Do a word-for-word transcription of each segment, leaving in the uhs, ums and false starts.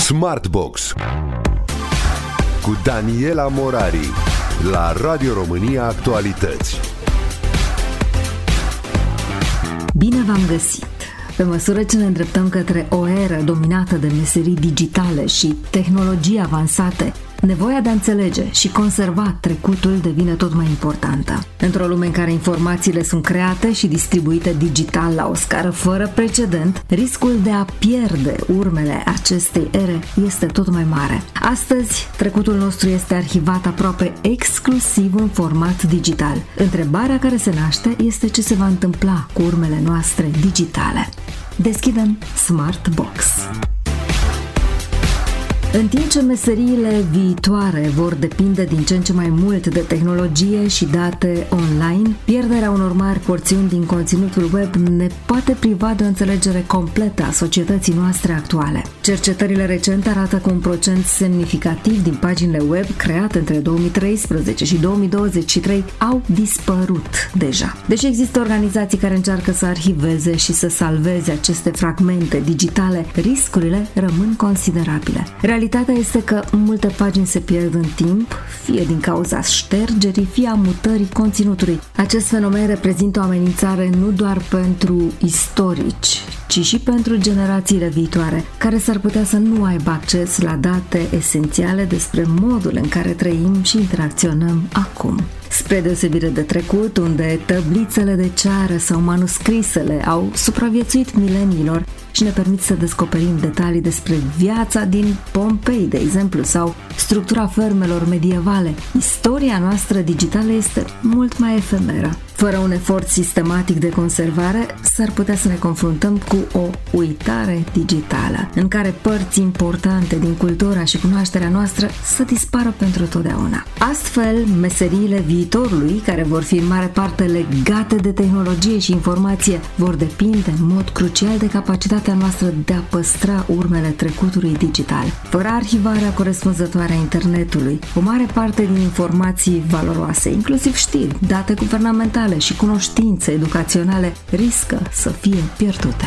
Smartbox cu Daniela Morari la Radio România Actualități. Bine v-am găsit! Pe măsură ce ne îndreptăm către o eră dominată de meserii digitale și tehnologii avansate, nevoia de a înțelege și conserva trecutul devine tot mai importantă. Într-o lume în care informațiile sunt create și distribuite digital la o scară fără precedent, riscul de a pierde urmele acestei ere este tot mai mare. Astăzi, trecutul nostru este arhivat aproape exclusiv în format digital. Întrebarea care se naște este ce se va întâmpla cu urmele noastre digitale. Deschidem Smartbox. În timp ce meseriile viitoare vor depinde din ce în ce mai mult de tehnologie și date online, pierderea unor mari porțiuni din conținutul web ne poate priva de o înțelegere completă a societății noastre actuale. Cercetările recente arată că un procent semnificativ din paginile web create între două mii treisprezece și două mii douăzeci și trei au dispărut deja. Deși există organizații care încearcă să arhiveze și să salveze aceste fragmente digitale, riscurile rămân considerabile. Realitatea este că multe pagini se pierd în timp, fie din cauza ștergerii, fie a mutării conținutului. Acest fenomen reprezintă o amenințare nu doar pentru istorici, ci și pentru generațiile viitoare, care s-ar putea să nu aibă acces la date esențiale despre modul în care trăim și interacționăm acum. Spre deosebire de trecut, unde tablițele de ceară sau manuscrisele au supraviețuit mileniilor și ne permit să descoperim detalii despre viața din Pompei, de exemplu, sau structura fermelor medievale, istoria noastră digitală este mult mai efemeră. Fără un efort sistematic de conservare, s-ar putea să ne confruntăm cu o uitare digitală, în care părți importante din cultura și cunoașterea noastră să dispară pentru totdeauna. Astfel, meseriile viitorului, care vor fi în mare parte legate de tehnologie și informație, vor depinde în mod crucial de capacitatea noastră de a păstra urmele trecutului digital. Fără arhivarea corespunzătoare a internetului, o mare parte din informații valoroase, inclusiv știri, date guvernamentale și cunoștințe educaționale, riscă să fie pierdute.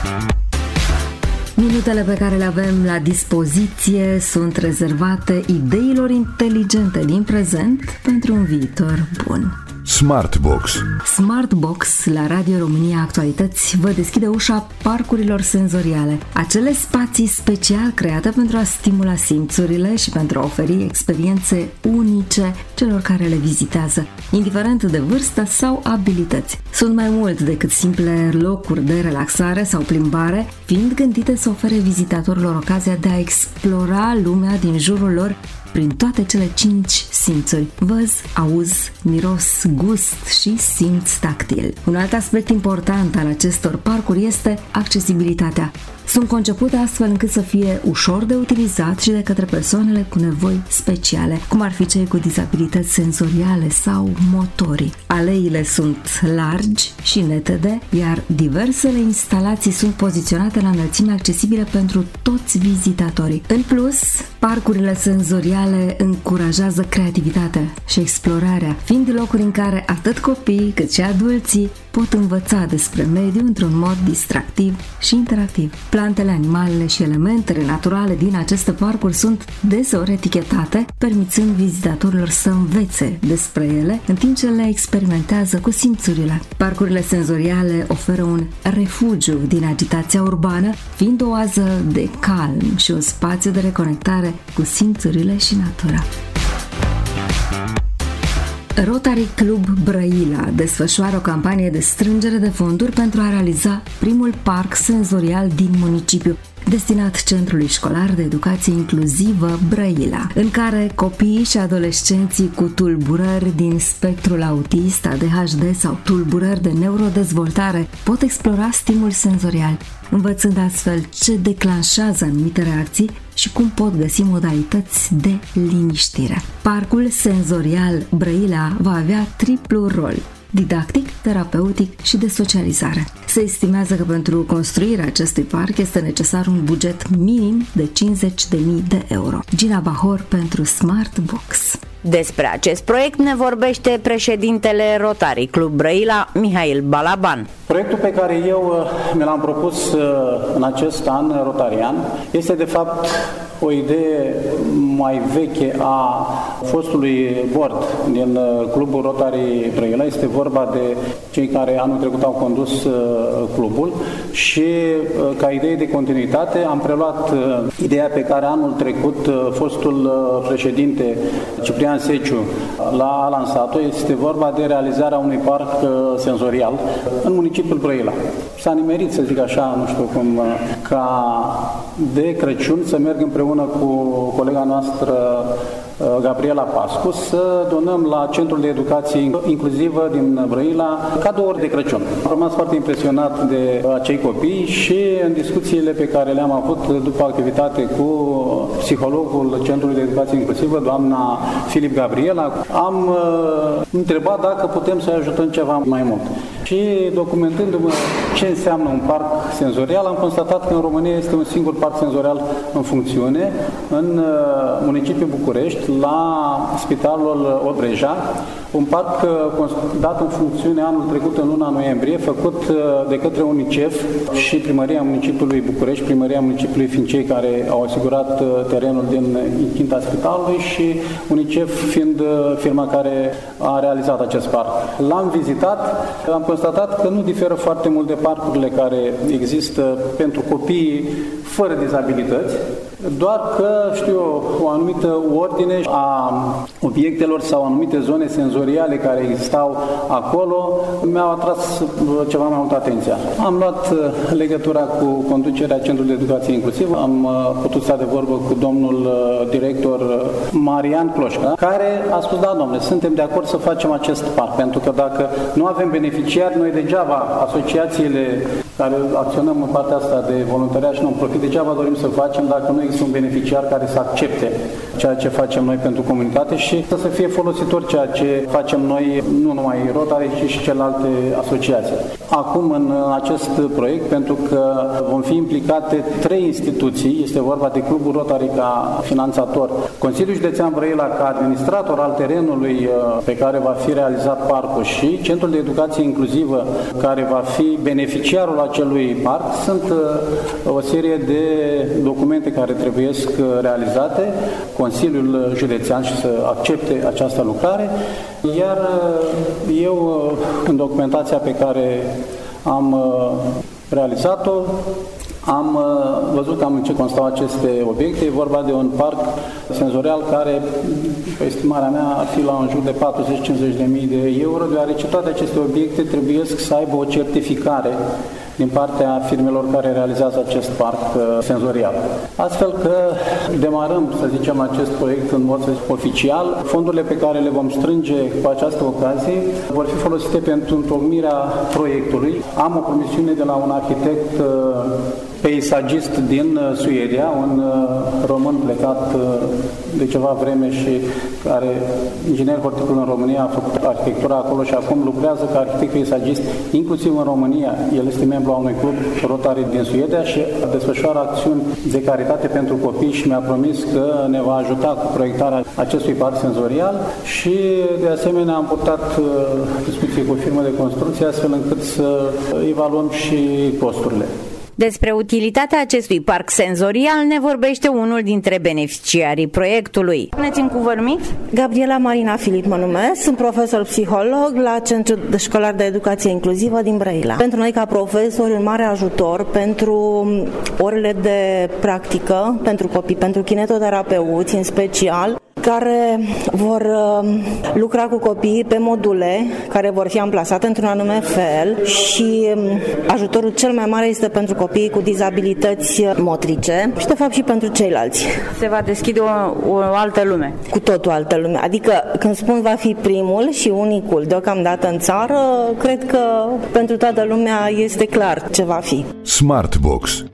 Minutele pe care le avem la dispoziție sunt rezervate ideilor inteligente din prezent pentru un viitor bun. Smartbox. Smartbox la Radio România Actualități vă deschide ușa parcurilor senzoriale, acele spații special create pentru a stimula simțurile și pentru a oferi experiențe unice celor care le vizitează, indiferent de vârstă sau abilități. Sunt mai mult decât simple locuri de relaxare sau plimbare, fiind gândite să ofere vizitatorilor ocazia de a explora lumea din jurul lor prin toate cele cinci simțuri: văz, auz, miros, gust și simț tactil. Un alt aspect important al acestor parcuri este accesibilitatea. Sunt concepute astfel încât să fie ușor de utilizat și de către persoanele cu nevoi speciale, cum ar fi cei cu dizabilități senzoriale sau motorii. Aleile sunt largi și netede, iar diversele instalații sunt poziționate la înălțime accesibile pentru toți vizitatorii. În plus, parcurile senzoriale încurajează creativitatea și explorarea, fiind locuri în care atât copiii cât și adulții pot învăța despre mediu într-un mod distractiv și interactiv. Plantele, animalele și elementele naturale din aceste parcuri sunt deseori etichetate, permițând vizitatorilor să învețe despre ele în timp ce le experimentează cu simțurile. Parcurile senzoriale oferă un refugiu din agitația urbană, fiind o oază de calm și un spațiu de reconectare cu simțurile și natura. Rotary Club Brăila desfășoară o campanie de strângere de fonduri pentru a realiza primul parc senzorial din municipiu, destinat Centrului Școlar de Educație Inclusivă Brăila, în care copiii și adolescenții cu tulburări din spectrul autist, A D H D sau tulburări de neurodezvoltare pot explora stimul senzorial, învățând astfel ce declanșează anumite reacții și cum pot găsi modalități de liniștire. Parcul senzorial Brăila va avea triplu rol: didactic, terapeutic și de socializare. Se estimează că pentru construirea acestui parc este necesar un buget minim de cincizeci de mii de euro. Gina Bahor pentru Smartbox. Despre acest proiect ne vorbește președintele Rotary Club Brăila, Mihail Balaban. Proiectul pe care eu mi l-am propus în acest an rotarian este de fapt o idee mai veche a fostului board din Clubul Rotary Brăila. Este vorba de cei care anul trecut au condus clubul și ca idee de continuitate am preluat ideea pe care anul trecut fostul președinte Ciprian Seciu l-a lansat-o. Este vorba de realizarea unui parc senzorial în municipiul Brăila. S-a nimerit, să zic așa, nu știu cum, ca de Crăciun să merg împreună cu colega noastră Gabriela Pascu să donăm la Centrul de Educație Inclusivă din Brăila cadouri de Crăciun. Am rămas foarte impresionat de acei copii și în discuțiile pe care le-am avut după activitate cu psihologul Centrului de Educație Inclusivă, doamna Filip Gabriela, am uh, întrebat dacă putem să ajutăm ceva mai mult. Și documentându-mă ce înseamnă un parc senzorial, am constatat că în România este un singur parc senzorial în funcțiune, în uh, municipiul București, la Spitalul Obreja, un parc uh, dat în funcțiune anul trecut în luna noiembrie, făcut uh, de către UNICEF și Primăria Municipiului București, Primăria Municipiului Fincei, care au asigurat uh, terenul din Inchinta Spitalului și UNICEF fiind uh, firma care a realizat acest parc. L-am vizitat, am constatat că nu diferă foarte mult de parcurile care există pentru copiii fără dizabilități, doar că, știu eu, o anumită ordine a obiectelor sau anumite zone senzoriale care existau acolo mi-au atras ceva mai mult atenția. Am luat legătura cu conducerea Centrului de Educație Inclusivă, am putut sta de vorbă cu domnul director Marian Cloșca, care a spus, da, domnule, suntem de acord să facem acest parc, pentru că dacă nu avem beneficiari, noi degeaba, asociațiile care acționăm în partea asta de voluntariat și non-profit, degeaba dorim să facem dacă nu există un beneficiar care să accepte ceea ce facem noi pentru comunitate și să fie folositor ceea ce facem noi, nu numai Rotary, ci și celelalte asociații. Acum, în acest proiect, pentru că vom fi implicate trei instituții, este vorba de Clubul Rotary ca finanțator, Consiliul Județean Brăila ca administrator al terenului pe care va fi realizat parcul și Centrul de Educație Inclusivă care va fi beneficiarul acelui parc, sunt o serie de documente care trebuie realizate, Consiliul Județean și să accepte această lucrare, iar eu, în documentația pe care am realizat-o, am văzut cam în ce constau aceste obiecte. E vorba de un parc senzorial care, pe estimarea mea, ar fi la în jur de patruzeci cincizeci de mii de euro, deoarece toate aceste obiecte trebuie să aibă o certificare din partea firmelor care realizează acest parc senzorial. Astfel că demarăm, să zicem, acest proiect în mod oficial. Fondurile pe care le vom strânge cu această ocazie vor fi folosite pentru întocmirea proiectului. Am o promisiune de la un arhitect peisagist din Suedia, un român plecat de ceva vreme și care, inginer horticol în România, a făcut arhitectura acolo și acum lucrează ca arhitect peisagist, inclusiv în România. El este membru al unui club Rotary din Suedia și desfășoară acțiuni de caritate pentru copii și mi-a promis că ne va ajuta cu proiectarea acestui parc senzorial și, de asemenea, am purtat discuții cu o firmă de construcție astfel încât să evaluăm și costurile. Despre utilitatea acestui parc senzorial ne vorbește unul dintre beneficiarii proiectului. Ne-ți cuvânt mic? Gabriela Marina Filip mă numesc, sunt profesor psiholog la Centrul Școlar de Educație Inclusivă din Brăila. Pentru noi ca profesori un mare ajutor pentru orele de practică, pentru copii, pentru kinetoterapeuți în special, care vor lucra cu copiii pe module care vor fi amplasate într-un anume fel și ajutorul cel mai mare este pentru copiii cu dizabilități motrice și de fapt și pentru ceilalți. Se va deschide o, o altă lume. Cu tot o altă lume. Adică când spun va fi primul și unicul deocamdată în țară, cred că pentru toată lumea este clar ce va fi. Smartbox.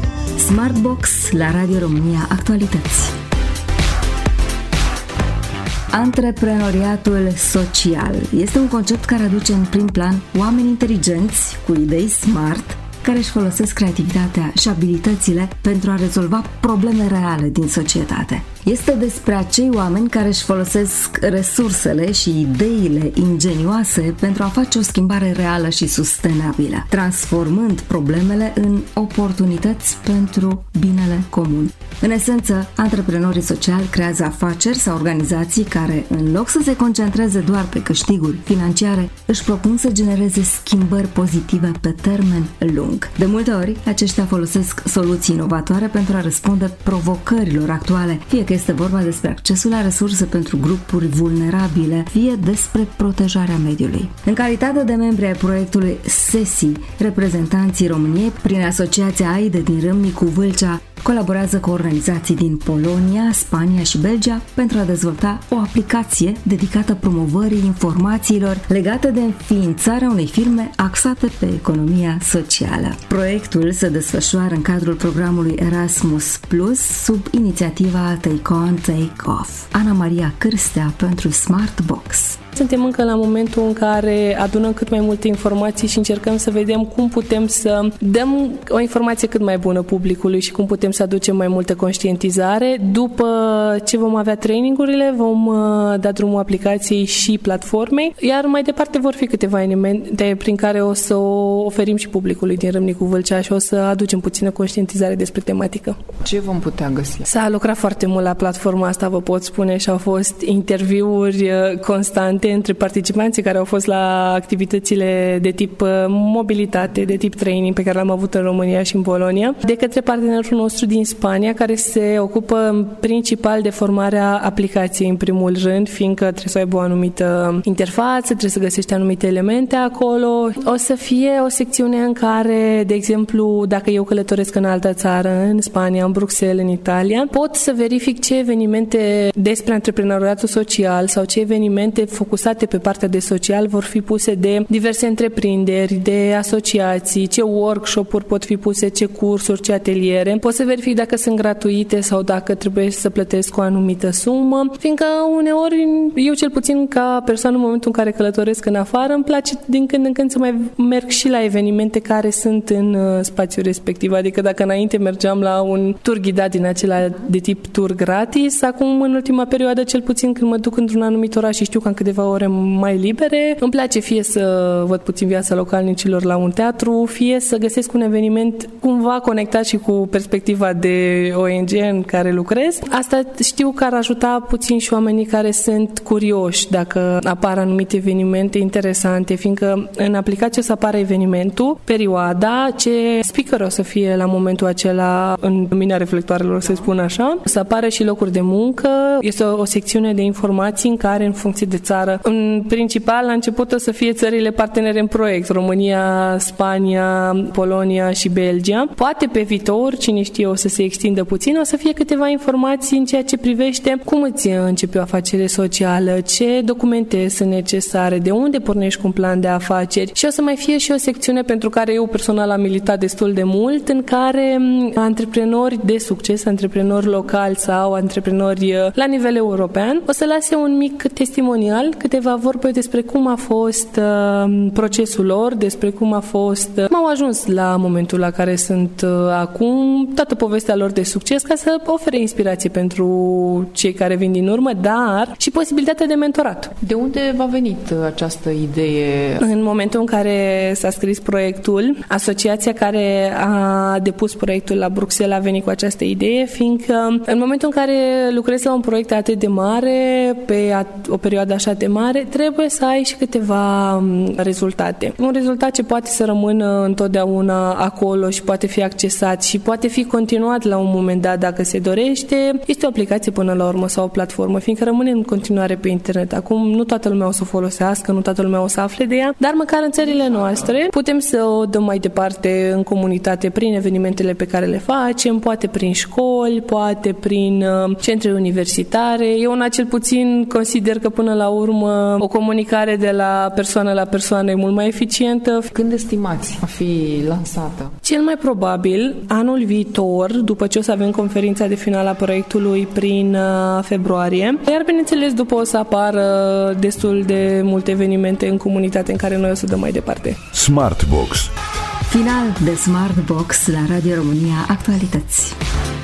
Smartbox la Radio România Actualități. Antreprenoriatul social este un concept care aduce în prim plan oameni inteligenți, cu idei smart, care își folosesc creativitatea și abilitățile pentru a rezolva probleme reale din societate. Este despre acei oameni care își folosesc resursele și ideile ingenioase pentru a face o schimbare reală și sustenabilă, transformând problemele în oportunități pentru binele comun. În esență, antreprenorii sociali creează afaceri sau organizații care, în loc să se concentreze doar pe câștiguri financiare, își propun să genereze schimbări pozitive pe termen lung. De multe ori, aceștia folosesc soluții inovatoare pentru a răspunde provocărilor actuale, fie că este vorba despre accesul la resurse pentru grupuri vulnerabile, fie despre protejarea mediului. În calitate de membri ai proiectului S E S I, reprezentanții României, prin Asociația AIDE din Râmnicu Vâlcea, colaborează cu organizații din Polonia, Spania și Belgia pentru a dezvolta o aplicație dedicată promovării informațiilor legate de înființarea unei firme axate pe economia socială. Proiectul se desfășoară în cadrul programului Erasmus Plus sub inițiativa Take On, Take Off. Ana Maria Cârstea pentru Smartbox. Suntem încă la momentul în care adunăm cât mai multe informații și încercăm să vedem cum putem să dăm o informație cât mai bună publicului și cum putem să aducem mai multă conștientizare. După ce vom avea trainingurile, vom da drumul aplicației și platformei, iar mai departe vor fi câteva elemente prin care o să o oferim și publicului din Râmnicu Vâlcea și o să aducem puțină conștientizare despre tematică. Ce vom putea găsi? S-a lucrat foarte mult la platforma asta, vă pot spune, și au fost interviuri constante între participanții care au fost la activitățile de tip mobilitate, de tip training pe care l-am avut în România și în Polonia, de către partenerul nostru din Spania, care se ocupă în principal de formarea aplicației în primul rând, fiindcă trebuie să aibă o anumită interfață, trebuie să găsești anumite elemente acolo. O să fie o secțiune în care, de exemplu, dacă eu călătoresc în altă țară, în Spania, în Bruxelles, în Italia, pot să verific ce evenimente despre antreprenoriatul social sau ce evenimente focusate pe partea de social vor fi puse de diverse întreprinderi, de asociații, ce workshop-uri pot fi puse, ce cursuri, ce ateliere. Pot să verific dacă sunt gratuite sau dacă trebuie să plătesc o anumită sumă, fiindcă uneori, eu cel puțin ca persoană în momentul în care călătoresc în afară, îmi place din când în când să mai merg și la evenimente care sunt în spațiul respectiv. Adică dacă înainte mergeam la un tur ghidat din acela de tip tur gratis, acum în ultima perioadă, cel puțin când mă duc într-un anumit oraș și știu că am câteva ore mai libere, îmi place fie să văd puțin viața localnicilor la un teatru, fie să găsesc un eveniment cumva conectat și cu perspectiva de O N G în care lucrez. Asta știu că ar ajuta puțin și oamenii care sunt curioși dacă apar anumite evenimente interesante, fiindcă în aplicație o să apară evenimentul, perioada, ce speaker o să fie la momentul acela în lumina reflectoarelor, să spun așa, să apară și locuri de muncă. Este o, o secțiune de informații în care, în funcție de țară, în principal, la început o să fie țările partenere în proiect, România, Spania, Polonia și Belgia. Poate pe viitor, cine știe, o să se extindă puțin, o să fie câteva informații în ceea ce privește cum îți începe o afacere socială, ce documente sunt necesare, de unde pornești cu un plan de afaceri, și o să mai fie și o secțiune pentru care eu personal am militat destul de mult, în care antreprenori de succes, antreprenori locali sau antreprenori la nivel european, o să lase un mic testimonial, câteva vorbe despre cum a fost uh, procesul lor, despre cum a fost, uh, cum au ajuns la momentul la care sunt uh, acum, toată povestea lor de succes, ca să ofere inspirație pentru cei care vin din urmă, dar și posibilitatea de mentorat. De unde v-a venit această idee? În momentul în care s-a scris proiectul, asociația care a depus proiectul la Bruxelles a venit cu această idee, fiindcă în momentul în care lucrezi la un proiect atât de mare, pe o perioadă așa de mare, trebuie să ai și câteva rezultate. Un rezultat ce poate să rămână întotdeauna acolo și poate fi accesat și poate fi continuat la un moment dat dacă se dorește, este o aplicație până la urmă sau o platformă, fiindcă rămâne în continuare pe internet. Acum nu toată lumea o să o folosească, nu toată lumea o să afle de ea, dar măcar în țările noastre putem să o dăm mai departe în comunitate prin evenimentele pe care le facem, poate prin școli, poate prin uh, centre universitare. Eu una cel puțin consider că până la urmă o comunicare de la persoană la persoană e mult mai eficientă. Când estimați a fi lansată? Cel mai probabil anul viitor, după ce o să avem conferința de final a proiectului prin uh, februarie, iar bineînțeles după o să apară destul de multe evenimente în comunitate în care noi o să dăm mai departe. Smartbox. Final de Smart Box la Radio România Actualități.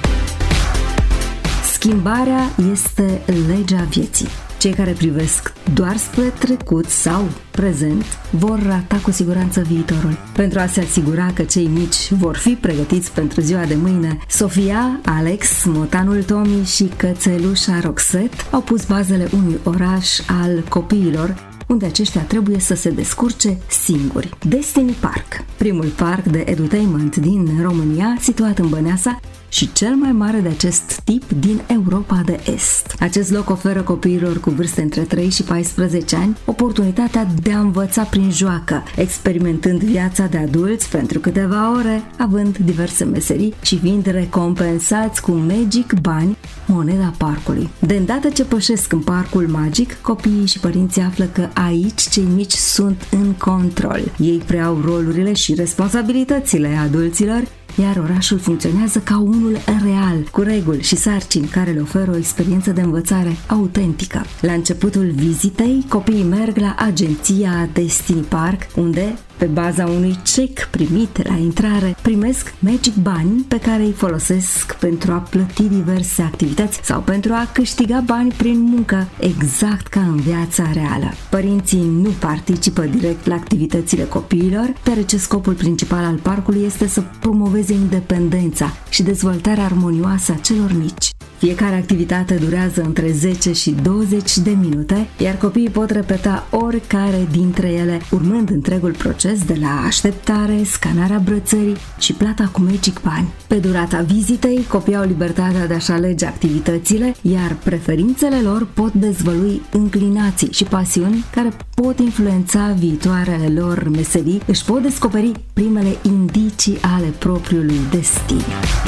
Schimbarea este legea vieții. Cei care privesc doar spre trecut sau prezent vor rata cu siguranță viitorul. Pentru a se asigura că cei mici vor fi pregătiți pentru ziua de mâine, Sofia, Alex, motanul Tomi și cățelușa Roxette au pus bazele unui oraș al copiilor, unde aceștia trebuie să se descurce singuri. Destiny Park, primul parc de edutainment din România, situat în Băneasa, și cel mai mare de acest tip din Europa de Est. Acest loc oferă copiilor cu vârste între trei și paisprezece ani oportunitatea de a învăța prin joacă, experimentând viața de adulți pentru câteva ore, având diverse meserii și fiind recompensați cu Magic bani, moneda parcului. De îndată ce pășesc în parcul magic, copiii și părinții află că aici cei mici sunt în control. Ei preiau rolurile și responsabilitățile adulților, iar orașul funcționează ca unul real, cu reguli și sarcini care le oferă o experiență de învățare autentică. La începutul vizitei, copiii merg la agenția Destiny Park, unde, pe baza unui check primit la intrare, primesc Magic bani pe care îi folosesc pentru a plăti diverse activități sau pentru a câștiga bani prin muncă, exact ca în viața reală. Părinții nu participă direct la activitățile copiilor, deoarece scopul principal al parcului este să promoveze independența și dezvoltarea armonioasă a celor mici. Fiecare activitate durează între zece și douăzeci de minute, iar copiii pot repeta oricare dintre ele, urmând întregul proces de la așteptare, scanarea brățării și plata cu Magic bani. Pe durata vizitei, copiii au libertatea de a-și alege activitățile, iar preferințele lor pot dezvălui înclinații și pasiuni care pot influența viitoarele lor meserii, își pot descoperi primele indicii ale propriului destin.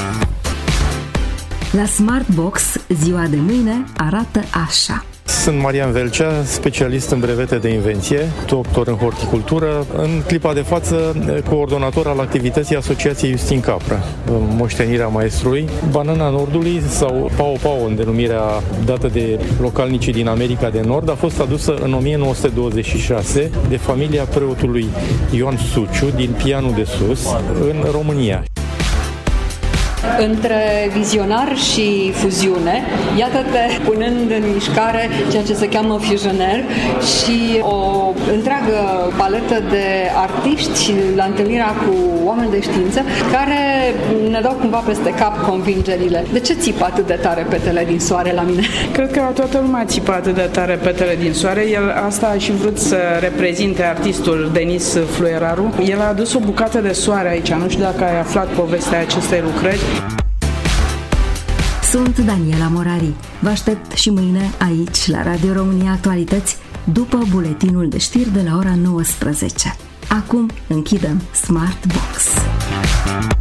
La Smart Box, ziua de mâine arată așa. Sunt Marian Velcea, specialist în brevete de invenție, doctor în horticultură, în clipa de față coordonator al activității Asociației Justin Capra, moștenirea maestrului. Banana Nordului, sau Pao Pao în denumirea dată de localnicii din America de Nord, a fost adusă în o mie nouă sute douăzeci și șase de familia preotului Ioan Suciu din Pianul de Sus, în România. Între vizionar și fuziune, iată-te punând în mișcare ceea ce se cheamă Fusioner și o întreagă paletă de artiști și la întâlnirea cu oameni de știință care ne dau cumva peste cap convingerile. De ce țipă atât de tare petele din soare la mine? Cred că toată lumea țipă atât de tare petele din soare. El asta a și vrut să reprezinte artistul Denis Flueraru. El a adus o bucată de soare aici. Nu știu dacă ai aflat povestea acestei lucrări. Sunt Daniela Morari. Vă aștept și mâine aici, la Radio România Actualități, după buletinul de știri de la ora nouăsprezece. Acum închidem Smart Box.